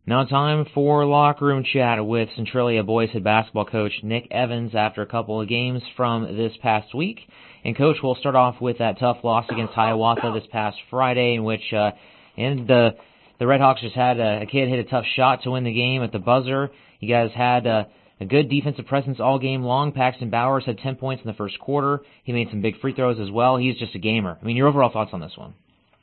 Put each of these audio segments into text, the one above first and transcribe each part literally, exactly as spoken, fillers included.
Now time for Locker Room Chat with Centralia boys head basketball coach Nick Evans after a couple of games from this past week. And Coach, we'll start off with that tough loss against Hiawatha this past Friday, in which uh, and the the Redhawks just had a, a kid hit a tough shot to win the game at the buzzer. You guys had uh, a good defensive presence all game long. Paxton Bowers had ten points in the first quarter. He made some big free throws as well. He's just a gamer. I mean, your overall thoughts on this one?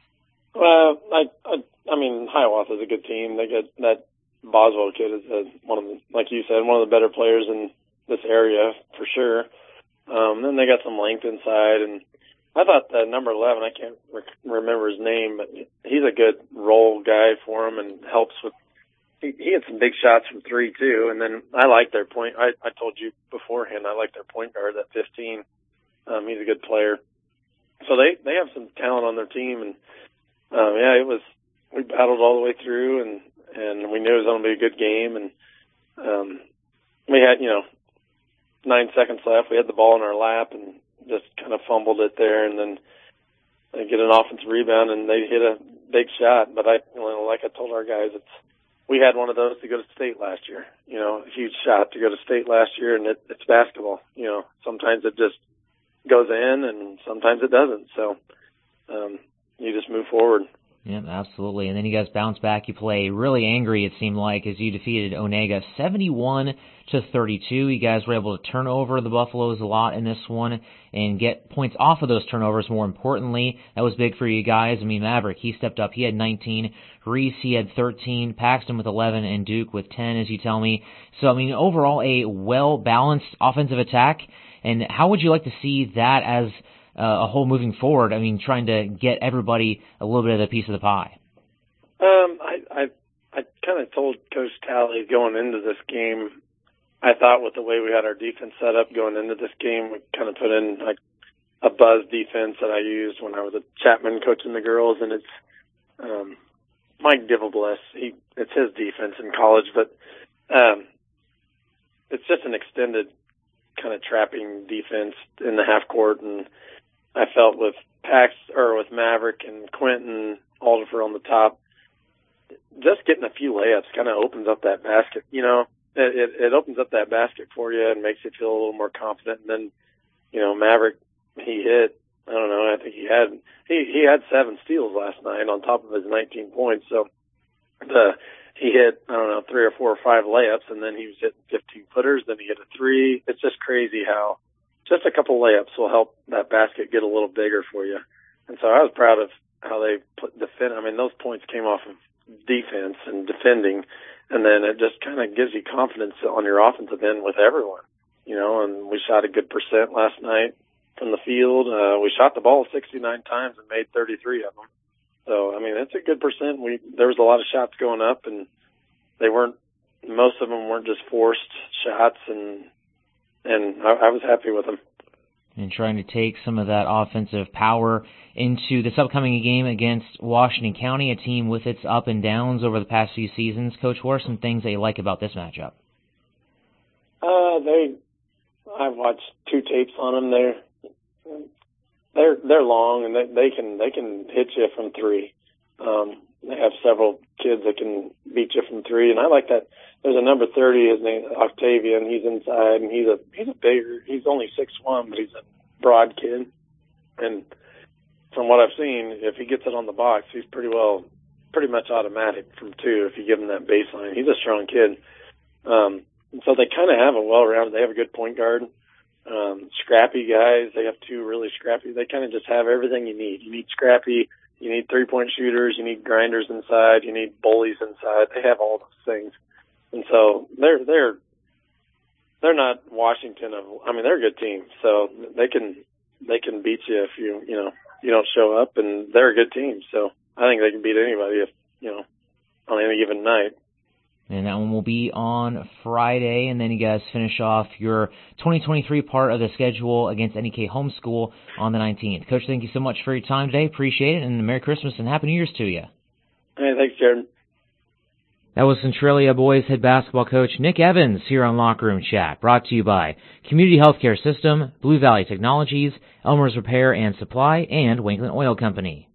Well, I, I, I mean, Hiawatha is a good team. They get that Boswell kid is a, one of the, like you said, one of the better players in this area for sure. Um, then they got some length inside, and I thought that number eleven, I can't re- remember his name, but he's a good role guy for him and helps with. He, he had some big shots from three too, and then I like their point. I, I told you beforehand I like their point guard at fifteen. Um, he's a good player, so they they have some talent on their team, and um, yeah, it was. We battled all the way through, and and we knew it was going to be a good game, and um, we had you know. Nine seconds left. We had the ball in our lap and just kind of fumbled it there, and then they get an offensive rebound and they hit a big shot. But I, you know, like I told our guys, it's we had one of those to go to state last year. You know, a huge shot to go to state last year, and it, it's basketball. You know, sometimes it just goes in, and sometimes it doesn't. So um, you just move forward. Yeah, absolutely. And then you guys bounce back. You play really angry, it seemed like, as you defeated Onega seventy-one to thirty-two. You guys were able to turn over the Buffaloes a lot in this one and get points off of those turnovers. More importantly, that was big for you guys. I mean, Maverick, he stepped up. He had nineteen. Reese, he had thirteen. Paxton with eleven, and Duke with ten, as you tell me. So, I mean, overall, a well-balanced offensive attack. And how would you like to see that as Uh, a whole moving forward? I mean, trying to get everybody a little bit of the piece of the pie. Um, I I, I kind of told Coach Talley going into this game, I thought with the way we had our defense set up going into this game, we kind of put in like a buzz defense that I used when I was at Chapman coaching the girls, and it's um, Mike Divelbless. He it's his defense in college, but um, it's just an extended kind of trapping defense in the half court, and I felt with Pax or with Maverick and Quentin Alderfer on the top, just getting a few layups kind of opens up that basket. You know, it, it, it opens up that basket for you and makes you feel a little more confident. And then, you know, Maverick, he hit. I don't know. I think he had he he had seven steals last night on top of his nineteen points. So the he hit I don't know three or four or five layups, and then he was hitting fifteen footers. Then he hit a three. It's just crazy how. Just a couple layups will help that basket get a little bigger for you. And so I was proud of how they put defend. I mean, those points came off of defense and defending, and then it just kind of gives you confidence on your offensive end with everyone, you know, and we shot a good percent last night from the field. Uh, we shot the ball sixty-nine times and made thirty-three of them. So, I mean, it's a good percent. We, there was a lot of shots going up, and they weren't, most of them weren't just forced shots, and And I, I was happy with them. And trying to take some of that offensive power into this upcoming game against Washington County, a team with its up and downs over the past few seasons. Coach, what are some things that you like about this matchup? Uh, they, I've watched two tapes on them. They're they're they're long, and they, they can they can hit you from three. Um, they have several kids that can beat you from three, and I like that. There's a number thirty, his name Octavian. He's inside, and he's a he's a bigger. He's only six one, but he's a broad kid. And from what I've seen, if he gets it on the box, he's pretty well, pretty much automatic from two. If you give him that baseline, he's a strong kid. Um, and so they kind of have a well-rounded. They have a good point guard, um, scrappy guys. They have two really scrappy. They kind of just have everything you need. You need scrappy. You need three-point shooters. You need grinders inside. You need bullies inside. They have all those things. And so they're they're they're not Washington of I mean they're a good team, so they can they can beat you if you you know you don't show up, and they're a good team, so I think they can beat anybody if you know on any given night. And that one will be on Friday, and then you guys finish off your twenty twenty-three part of the schedule against N E K Homeschool on the nineteenth. Coach, thank you so much for your time today. Appreciate it, and Merry Christmas and Happy New Year's to you. Hey, thanks, Jared. That was Centralia boys head basketball coach Nick Evans here on Locker Room Chat, brought to you by Community Healthcare System, Blue Valley Technologies, Elmer's Repair and Supply, and Wanklyn Oil Company.